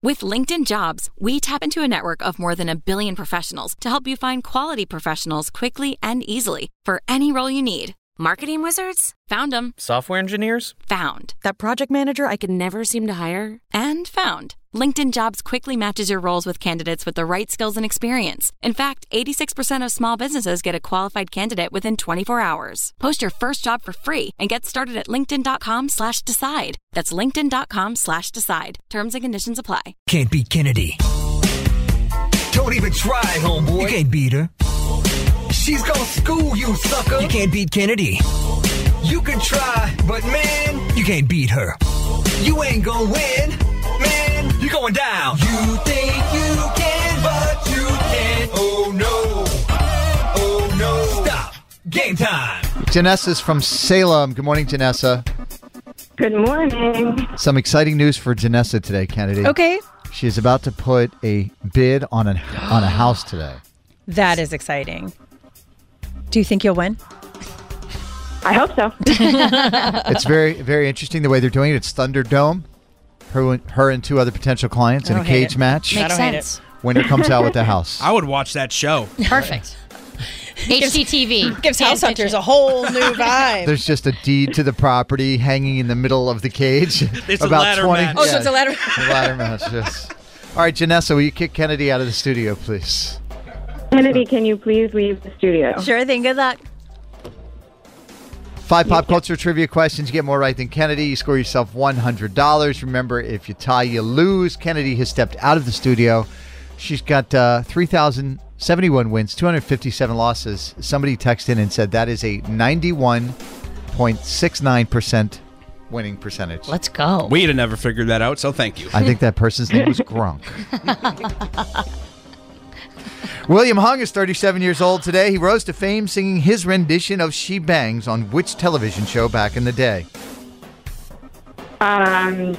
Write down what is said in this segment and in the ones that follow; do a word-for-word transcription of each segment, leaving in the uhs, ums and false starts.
With LinkedIn Jobs, we tap into a network of more than a billion professionals to help you find quality professionals quickly and easily for any role you need. Marketing wizards? Found them. Software engineers? Found. That project manager I could never seem to hire? And found. LinkedIn Jobs quickly matches your roles with candidates with the right skills and experience. In fact, eighty-six percent of small businesses get a qualified candidate within twenty-four hours. Post your first job for free and get started at linkedin.com slash decide. That's linkedin.com slash decide. Terms and conditions apply. Can't beat Kennedy. Don't even try, homeboy. You can't beat her. She's gonna school you, sucker. You can't beat Kennedy. You can try, but man, you can't beat her. You ain't gonna win. Man, you're going down. You think you can, but you can't. Oh, no. Oh, no. Stop. Game time. Janessa's from Salem. Good morning, Janessa. Good morning. Some exciting news for Janessa today, Kennedy. Okay. She is about to put a bid on a, on a house today. That is exciting. Do you think you'll win? I hope so. It's very, very interesting the way they're doing it. It's Thunderdome. Her, her and two other potential clients in a cage match. Makes sense. Winner comes out with the house. I would watch that show. Perfect. H G T V. Gives House Hunters a whole new vibe. There's just a deed to the property hanging in the middle of the cage. It's a ladder match. Oh, so it's a ladder a ladder match, yes. All right, Janessa, will you kick Kennedy out of the studio, please? Kennedy, can you please leave the studio? Sure thing. Good luck. Five pop culture trivia questions. You get more right than Kennedy. You score yourself one hundred dollars. Remember, if you tie, you lose. Kennedy has stepped out of the studio. She's got uh, three thousand seventy-one wins, two hundred fifty-seven losses. Somebody texted in and said that is a ninety-one point six nine percent winning percentage. Let's go. We'd have never figured that out, so thank you. I think that person's name was Gronk. William Hung is thirty-seven years old today. He rose to fame singing his rendition of She Bangs on which television show back in the day? Um.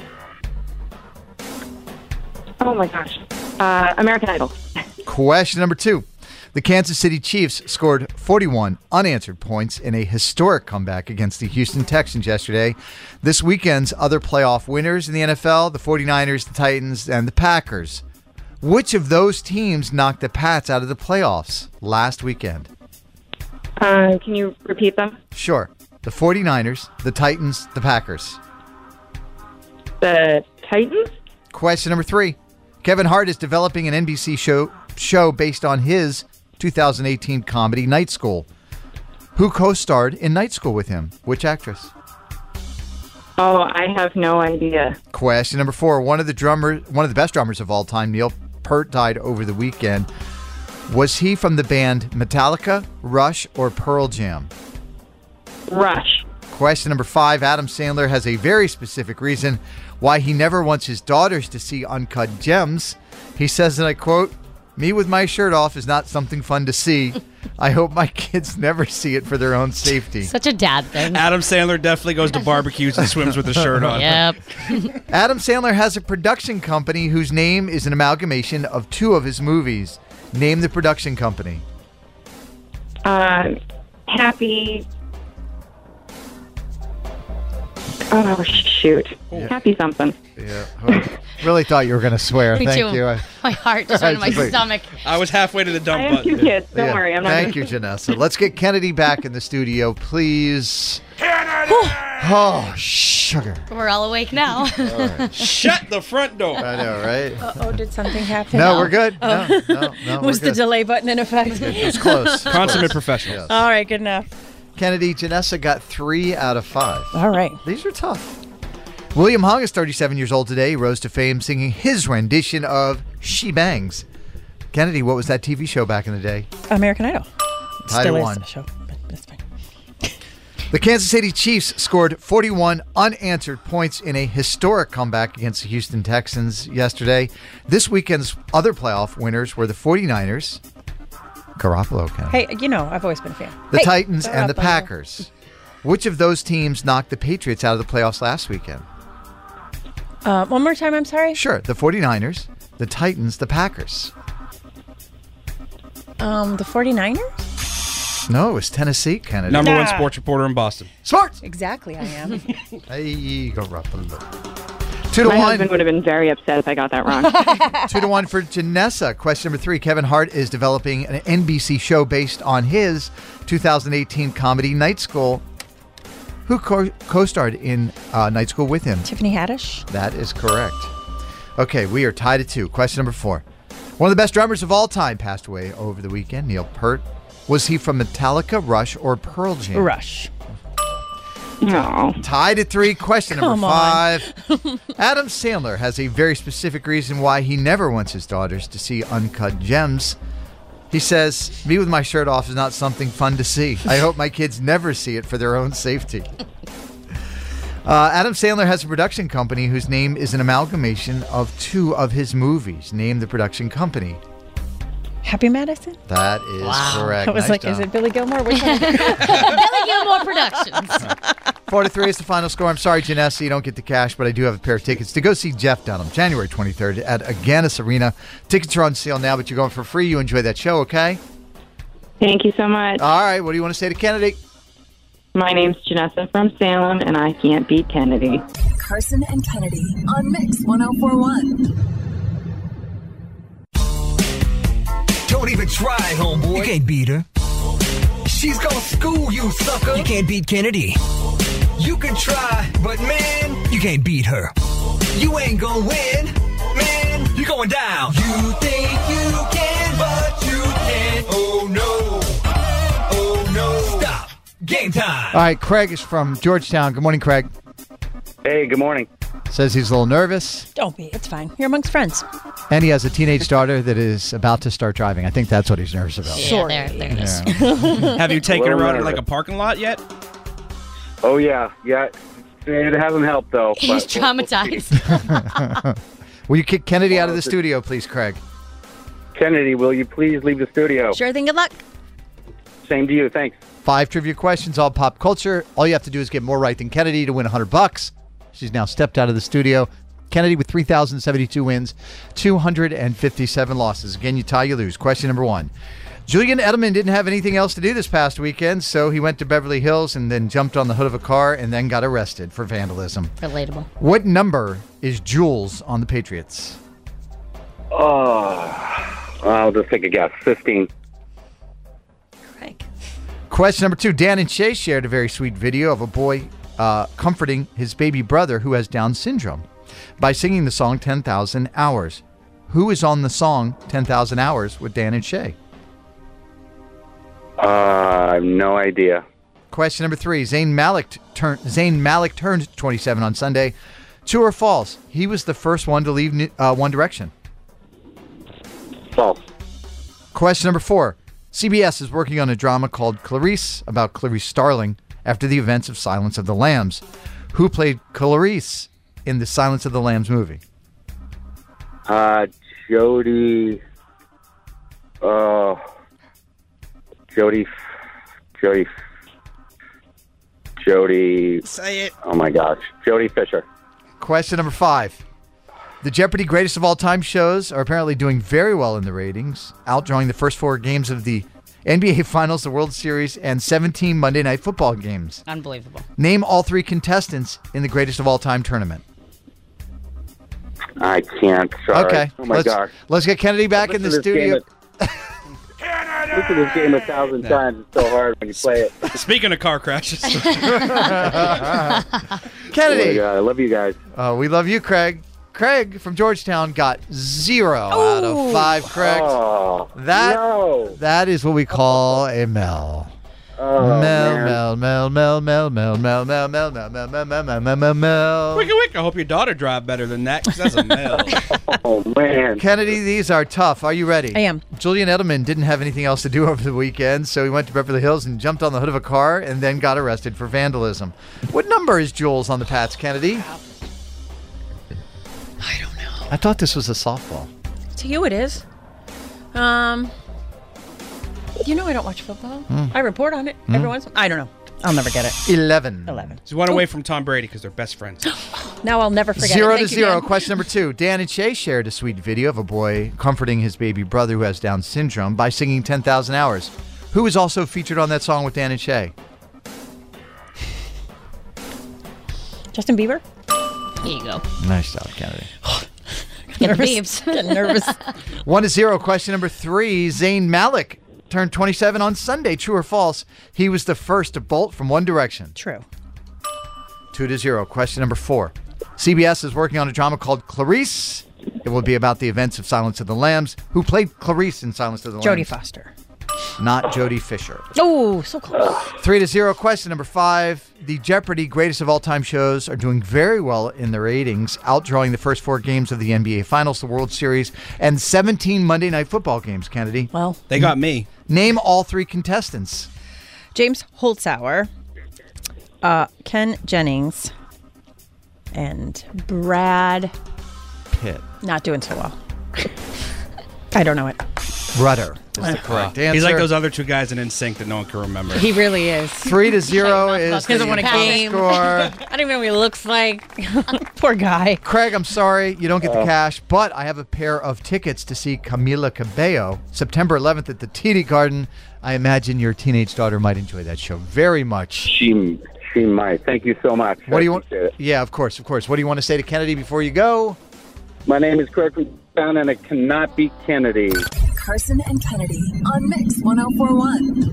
Oh, my gosh. Uh, American Idol. Question number two. The Kansas City Chiefs scored forty-one unanswered points in a historic comeback against the Houston Texans yesterday. This weekend's other playoff winners in the N F L, the forty-niners, the Titans, and the Packers. Which of those teams knocked the Pats out of the playoffs last weekend? Uh, can you repeat them? Sure. The forty-niners, the Titans, the Packers. The Titans? Question number three. Kevin Hart is developing an N B C show show based on his two thousand eighteen comedy Night School. Who co-starred in Night School with him? Which actress? Oh, I have no idea. Question number four. One of the drummers, one of the best drummers of all time, Neil Peart, died over the weekend. Was he from the band Metallica, Rush, or Pearl Jam? Rush. Question number five. Adam Sandler has a very specific reason why he never wants his daughters to see Uncut Gems. He says, and I quote, "Me with my shirt off is not something fun to see. I hope my kids never see it for their own safety." Such a dad thing. Adam Sandler definitely goes to barbecues and swims with his shirt on. Yep. Adam Sandler has a production company whose name is an amalgamation of two of his movies. Name the production company. Uh, happy... Oh, shoot. Yeah. Happy something. Yeah. Well, really thought you were going to swear. Me Thank too. you. I, My heart just went in my Just like- stomach. I was halfway to the dump I have button. two kids. Don't yeah. worry. I'm not Thank gonna... you, Janessa. Let's get Kennedy back in the studio, please. Kennedy! Oh, sugar. We're all awake now. Shut the front door. I know, right? Uh-oh, did something happen? No, we're good. No, Oh. no, no, Was we're the good. delay button in effect? It was close. Consummate Close. professional. Yes. All right, good enough. Kennedy, Janessa got three out of five. All right. These are tough. William Hung is thirty-seven years old today. He rose to fame singing his rendition of She Bangs. Kennedy, what was that T V show back in the day? American Idol. Tied Still at is one. a show, but that's fine. The Kansas City Chiefs scored forty-one unanswered points in a historic comeback against the Houston Texans yesterday. This weekend's other playoff winners were the forty-niners, Garoppolo, Kennedy, Hey, you know, I've always been a fan. the Hey, Titans, and the Garoppolo. Packers. Which of those teams knocked the Patriots out of the playoffs last weekend? Uh, one more time, I'm sorry. Sure, the forty-niners, the Titans, the Packers. Um, the forty-niners? No, it was Tennessee, Kennedy. Number one Nah. sports reporter in Boston. Sports! Exactly, I am. Hey, Garoppolo. Two to My one. husband would have been very upset if I got that wrong. Two to one for Janessa. Question number three. Kevin Hart is developing an N B C show based on his two thousand eighteen comedy Night School. Who co- co-starred in uh, Night School with him? Tiffany Haddish. That is correct. Okay, we are tied at two. Question number four. One of the best drummers of all time passed away over the weekend, Neil Peart. Was he from Metallica, Rush, or Pearl Jam? Rush. No. Tied at three. Question number Come on. five. Adam Sandler has a very specific reason why he never wants his daughters to see Uncut Gems. He says, me with my shirt off is not something fun to see. I hope my kids never see it for their own safety. Uh, Adam Sandler has a production company whose name is an amalgamation of two of his movies. Name the production company. Happy Madison? That is correct. I was Nice like, job. is it Billy Gilmore? Which one? Billy Gilmore Productions. Four to three is the final score. I'm sorry, Janessa, you don't get the cash, but I do have a pair of tickets to go see Jeff Dunham, January twenty-third at Agganis Arena. Tickets are on sale now, but you're going for free. You enjoy that show, okay? Thank you so much. All right, what do you want to say to Kennedy? My name's Janessa from Salem, and I can't beat Kennedy. Carson and Kennedy on Mix one oh four point one. Don't even try, homeboy. You can't beat her. She's gonna school you, sucker. You can't beat Kennedy. You can try, but man, You can't beat her. you ain't gonna win. Man, you're going down. You think you can, but you can't. Oh no. Oh no. Stop. Game time. All right, Craig is from Georgetown. Good morning, Craig. Hey, good morning. Says he's a little nervous, Don't be. It's fine. You're amongst friends. and he has a teenage daughter that is about to start driving. I think that's what he's nervous about. Yeah, there, there it is. Have you taken her Well, out in no. like a parking lot yet? Oh yeah, yeah. It hasn't helped though. He's but we'll- we'll see. traumatized. Will you kick Kennedy out of the studio, please, Craig? Kennedy, will you please leave the studio? Sure thing. Good luck. Same to you. Thanks. Five trivia questions, all pop culture. All you have to do is get more right than Kennedy to win one hundred bucks. She's now stepped out of the studio. Kennedy with three thousand seventy-two wins, two hundred fifty-seven losses. Again, you tie, you lose. Question number one. Julian Edelman didn't have anything else to do this past weekend, so he went to Beverly Hills and then jumped on the hood of a car and then got arrested for vandalism. Relatable. What number is Jules on the Patriots? Oh, I'll just take a guess. Fifteen. Craig. Question number two. Dan and Shay shared a very sweet video of a boy uh, comforting his baby brother who has Down syndrome by singing the song ten thousand hours. Who is on the song ten thousand hours with Dan and Shay? Uh, I have no idea. Question number three. Zayn Malik, t- turn, Zayn Malik turned twenty-seven on Sunday. True or false? He was the first one to leave Ni- uh, One Direction. False. Question number four. C B S is working on a drama called Clarice about Clarice Starling after the events of Silence of the Lambs. Who played Clarice in the Silence of the Lambs movie? Uh, Jody. Oh. Jody. Jody. Jody. Say it. Oh my gosh. Jody Fisher. Question number five. The Jeopardy Greatest of All Time shows are apparently doing very well in the ratings, outdrawing the first four games of the N B A Finals, the World Series, and seventeen Monday Night Football games. Unbelievable. Name all three contestants in the Greatest of All Time tournament. I can't. Sorry. Okay. Oh my let's, gosh. Let's get Kennedy back in the Listen to this studio. game a- Listen to this game a thousand times. It's so hard when you play it. Speaking of car crashes. Oh my Kennedy. God, I love you guys. Uh, we love you, Craig. Craig from Georgetown got zero out of five correct. Oh, that no. that is what we call a Mel. Oh, Mel, man. Mel, Mel, Mel, Mel, Mel, Mel, Mel, Mel, Mel, Mel, Mel, Mel, Mel, Mel, Mel, Mel. Wick, wick. I hope your daughter drive better than that, because that's a male. Oh, man. Kennedy, these are tough. Are you ready? I am. Julian Edelman didn't have anything else to do over the weekend, so he went to Beverly Hills and jumped on the hood of a car and then got arrested for vandalism. What number is Jules on the Pats, Kennedy? I don't know. I thought this was a softball. To you, it is. Um, you know I don't watch football. I report on it every once. I don't know. I'll never get it. Eleven. Eleven. He's one away from Tom Brady because they're best friends. Now I'll never forget. Zero it. to Thank you, zero. Dan. Question number two. Dan and Shay shared a sweet video of a boy comforting his baby brother who has Down syndrome by singing ten thousand hours. Who was also featured on that song with Dan and Shay? Justin Bieber. Here you go. Nice job, Kennedy. Get the Nervous. beeps. Getting nervous. One to zero. Question number three. Zayn Malik turned twenty-seven on Sunday. True or false? He was the first to bolt from One Direction. True. Two to zero. Question number four. C B S is working on a drama called Clarice. It will be about the events of Silence of the Lambs. Who played Clarice in Silence of the Jodie Lambs? Foster. Not Jodie Fisher. Oh, so close. Three to zero. Question number five. The Jeopardy greatest of all time shows are doing very well in the ratings, outdrawing the first four games of the N B A Finals, the World Series, and seventeen Monday Night Football games, Kennedy. Well, They got me. Name all three contestants. James Holzhauer, uh, Ken Jennings, and Brad. Pitt. Not doing so well. I don't know it. Rudder is the correct answer. He's like those other two guys in N Sync that no one can remember. He really is. Three to zero is He doesn't the want a final game. score. I don't even know what he looks like. Poor guy. Craig, I'm sorry you don't get the cash, but I have a pair of tickets to see Camila Cabello September eleventh at the T D Garden. I imagine your teenage daughter might enjoy that show very much. She, she might. Thank you so much. What I do you want? appreciate it. Yeah, of course, of course. What do you want to say to Kennedy before you go? My name is Craig from Town, and I cannot beat Kennedy. Carson and Kennedy on Mix one oh four one.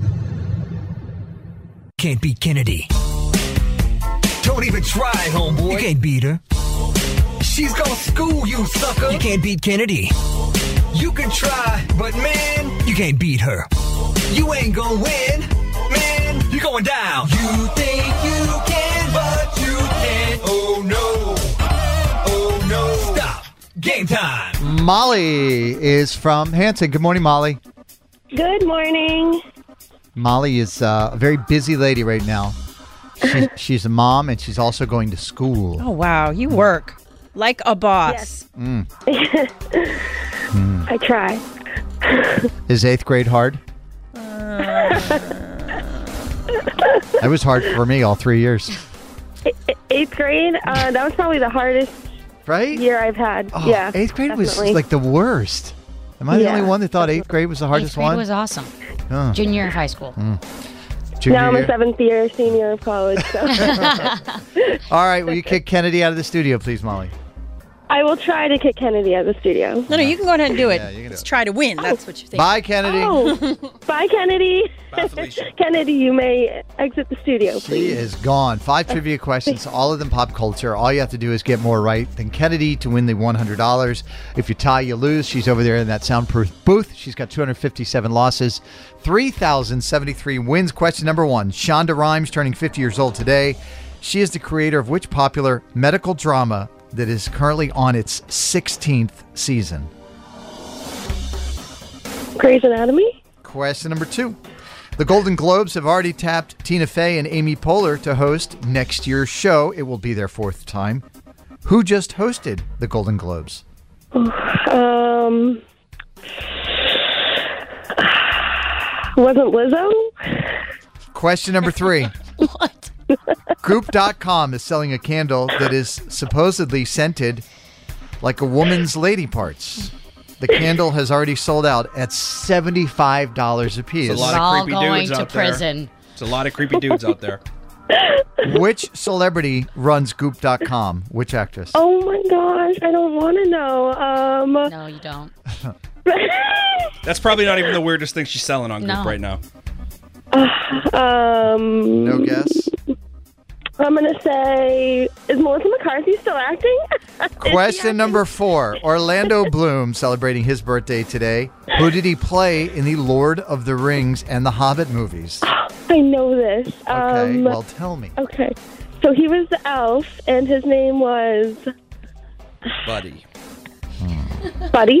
Can't beat Kennedy. Don't even try, homeboy. You can't beat her. She's gonna school you, sucker. You can't beat Kennedy. You can try, but man, You can't beat her. you ain't gonna win. Man, you're going down. You think you can, but you can't. Oh no. Oh no. Stop. Game time. Molly is from Hanson. Good morning, Molly. Good morning. Molly is uh, a very busy lady right now. She, she's a mom, and she's also going to school. Oh, wow. You work like a boss. Mm. I try. Is eighth grade hard? It was hard for me all three years. Eighth grade, uh, that was probably the hardest right? year I've had. Oh, yeah. eighth grade definitely. was like the worst. Am I the Yeah. only one that thought eighth grade was the hardest Eighth grade one? was awesome. Oh. Junior year of high school. Mm. Junior now I'm year? a seventh year senior of college. So. All right, will you kick Kennedy out of the studio, please, Molly? I will try to kick Kennedy out of the studio. No, no, you can go ahead and do it. Yeah, you can do Let's it. try to win. That's what you think. Bye, Kennedy. Oh, bye, Kennedy. Bye, Felicia. Kennedy, you may exit the studio, She please. is gone. Five trivia questions, all of them pop culture. All you have to do is get more right than Kennedy to win the one hundred dollars. If you tie, you lose. She's over there in that soundproof booth. She's got two hundred fifty-seven losses, three thousand seventy-three wins. Question number one. Shonda Rhimes turning fifty years old today. She is the creator of which popular medical drama that is currently on its sixteenth season? Grey's Anatomy? Question number two. The Golden Globes have already tapped Tina Fey and Amy Poehler to host next year's show. It will be their fourth time. Who just hosted the Golden Globes? Um, wasn't Lizzo? Question number three. What? Goop dot com is selling a candle that is supposedly scented like a woman's lady parts. The candle has already sold out at seventy-five dollars a piece. It's a lot We're of all creepy going dudes to out there. prison. It's a lot of creepy dudes out there. Which celebrity runs Goop dot com? Which actress? Oh my gosh, I don't want to know. Um, No, you don't. That's probably not even the weirdest thing she's selling on Goop No. right now. um, No guess? I'm gonna say, is Melissa McCarthy still acting? Is she Question acting? number four. Orlando Bloom celebrating his birthday today. Who did he play in the Lord of the Rings and the Hobbit movies? I know this. Okay, Um, well, tell me. okay. So he was the elf, and his name was Buddy. Buddy.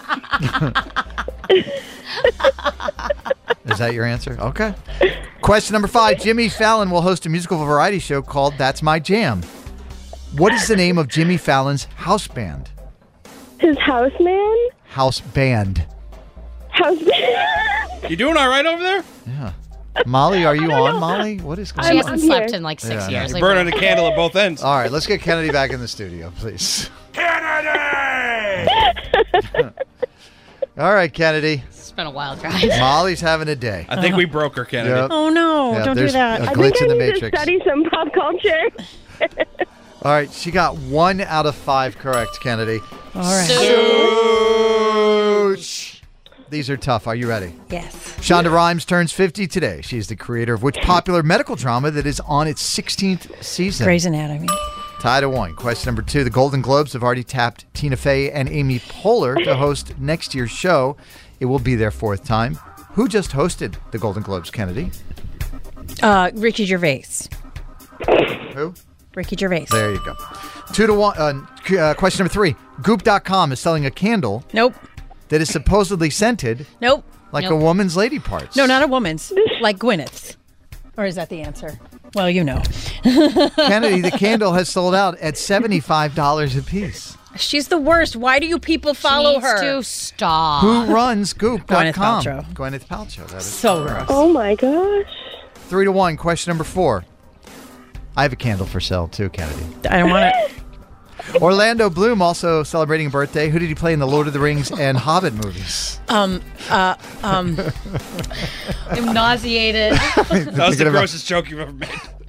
Is that your answer? Okay. Question number five. Jimmy Fallon will host a musical variety show called That's My Jam. What is the name of Jimmy Fallon's house band? His houseman? House band. Houseman? You doing all right over there? Yeah. Molly, are you on, Molly? What is going She on? hasn't I'm slept here. in like six Yeah, I know. years. You're Like, burning a candle at both ends. All right, let's get Kennedy back in the studio, please. Kennedy! All right, Kennedy. It's been a wild drive. Molly's having a day. I think we broke her, Kennedy. Yep. Oh, no. Yeah, don't do there's that. a I glitch think I in the need matrix. to study some pop culture. All right, she got one out of five correct, Kennedy. All right. Such. These are tough. Are you ready? Yes. Shonda Rhimes turns fifty today. She's the creator of which popular medical drama that is on its sixteenth season? Grey's Anatomy. Tied at one. Question number two. The Golden Globes have already tapped Tina Fey and Amy Poehler to host next year's show. It will be their fourth time. Who just hosted the Golden Globes, Kennedy? Uh, Ricky Gervais. Who? Ricky Gervais. There you go. Two to one. Uh, uh, question number three. Goop dot com is selling a candle. Nope. That is supposedly scented. Nope. Like Nope. a woman's lady parts. No, not a woman's. Like Gwyneth's. Or is that the answer? Well, you know. Kennedy, the candle has sold out at seventy-five dollars a piece. She's the worst. Why do you people follow needs her? to stop. Who runs Goop dot com? Gwyneth Paltrow. Gwyneth Paltrow. That is So correct. gross. Oh my gosh. Three to one. Question number four. I have a candle for sale too, Kennedy. I don't want it. Orlando Bloom also celebrating a birthday. Who did he play in the Lord of the Rings and Hobbit movies? Um, uh, um. I'm nauseated. That was the Thinking about- grossest joke you've ever made.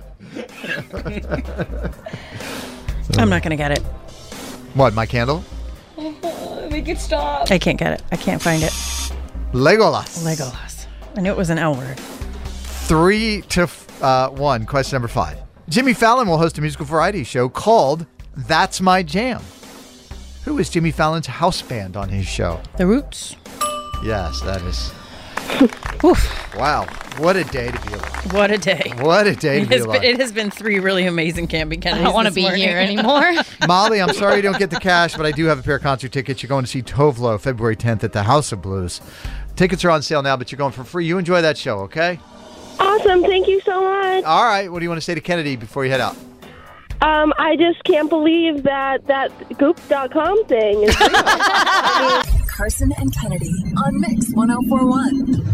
I'm not going to get it. What, my candle? Make it stop. I can't get it. I can't find it. Legolas. Legolas. I knew it was an L word. Three to uh, one. Question number five. Jimmy Fallon will host a musical variety show called That's My Jam. Who is Jimmy Fallon's house band on his show? The Roots. Yes, that is. Oof. Wow. What a day to be alive. What a day. What a day to It be has, alive. been, it has been three really amazing camping I Kennedys. don't want to this be morning. here anymore. Molly, I'm sorry you don't get the cash, but I do have a pair of concert tickets. You're going to see Tovlo February tenth at the House of Blues. Tickets are on sale now, but you're going for free. You enjoy that show, okay? Awesome. Thank you so much. All right. What do you want to say to Kennedy before you head out? Um, I just can't believe that that Goop dot com thing is real. I mean, Carson and Kennedy on Mix one oh four one.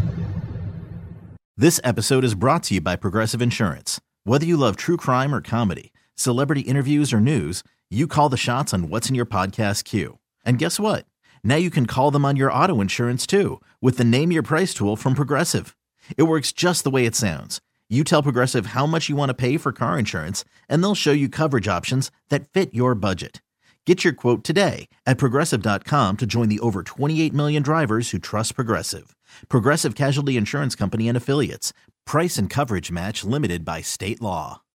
This episode is brought to you by Progressive Insurance. Whether you love true crime or comedy, celebrity interviews or news, you call the shots on what's in your podcast queue. And guess what? Now you can call them on your auto insurance too with the Name Your Price tool from Progressive. It works just the way it sounds. You tell Progressive how much you want to pay for car insurance, and they'll show you coverage options that fit your budget. Get your quote today at Progressive dot com to join the over twenty-eight million drivers who trust Progressive. Progressive Casualty Insurance Company and Affiliates. Price and coverage match limited by state law.